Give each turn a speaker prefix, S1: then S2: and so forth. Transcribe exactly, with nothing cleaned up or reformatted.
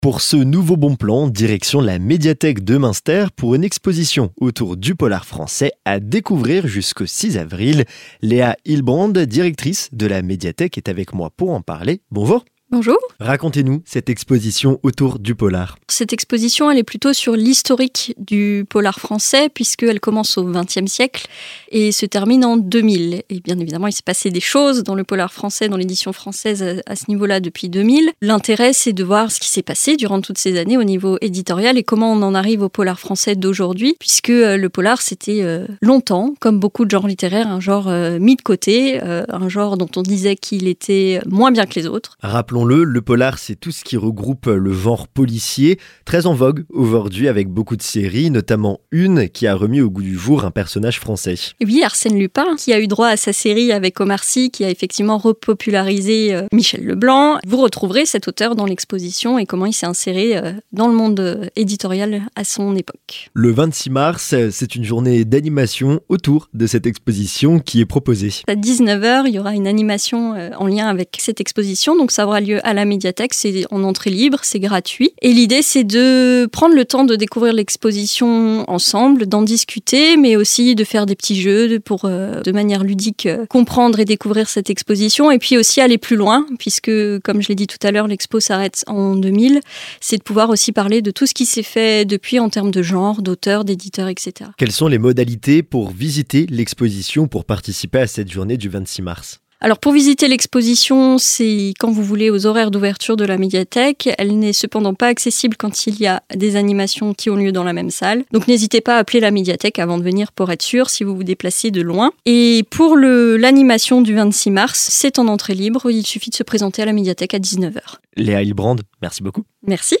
S1: Pour ce nouveau bon plan, direction la médiathèque de Münster pour une exposition autour du polar français à découvrir jusqu'au six avril. Léa Hilbrand, directrice de la médiathèque, est avec moi pour en parler. Bonjour.
S2: Bonjour.
S1: Racontez-nous cette exposition autour du polar.
S2: Cette exposition, elle est plutôt sur l'historique du polar français puisqu'elle commence au vingtième siècle et se termine en deux mille. Et bien évidemment, il s'est passé des choses dans le polar français, dans l'édition française à ce niveau-là depuis deux mille. L'intérêt, c'est de voir ce qui s'est passé durant toutes ces années au niveau éditorial et comment on en arrive au polar français d'aujourd'hui puisque le polar, c'était longtemps, comme beaucoup de genres littéraires, un genre mis de côté, un genre dont on disait qu'il était moins bien que les autres.
S1: Rappelons Le, le polar, c'est tout ce qui regroupe le genre policier, très en vogue aujourd'hui avec beaucoup de séries, notamment une qui a remis au goût du jour un personnage français.
S2: Oui, Arsène Lupin, qui a eu droit à sa série avec Omar Sy, qui a effectivement repopularisé euh, Michel Leblanc. Vous retrouverez cet auteur dans l'exposition et comment il s'est inséré euh, dans le monde euh, éditorial à son époque.
S1: Le vingt-six mars, c'est une journée d'animation autour de cette exposition qui est proposée.
S2: À dix-neuf heures, il y aura une animation euh, en lien avec cette exposition, donc ça aura lieu à la médiathèque, c'est en entrée libre, c'est gratuit. Et l'idée, c'est de prendre le temps de découvrir l'exposition ensemble, d'en discuter, mais aussi de faire des petits jeux pour, euh, de manière ludique, euh, comprendre et découvrir cette exposition. Et puis aussi aller plus loin, puisque, comme je l'ai dit tout à l'heure, l'expo s'arrête en deux mille. C'est de pouvoir aussi parler de tout ce qui s'est fait depuis en termes de genre, d'auteurs, d'éditeurs, et cetera.
S1: Quelles sont les modalités pour visiter l'exposition, pour participer à cette journée du vingt-six mars ?
S2: Alors pour visiter l'exposition, c'est quand vous voulez aux horaires d'ouverture de la médiathèque. Elle n'est cependant pas accessible quand il y a des animations qui ont lieu dans la même salle. Donc n'hésitez pas à appeler la médiathèque avant de venir pour être sûr si vous vous déplacez de loin. Et pour le, l'animation du vingt-six mars, c'est en entrée libre. Il suffit de se présenter à la médiathèque à dix-neuf heures.
S1: Léa Hilbrand, merci beaucoup.
S2: Merci.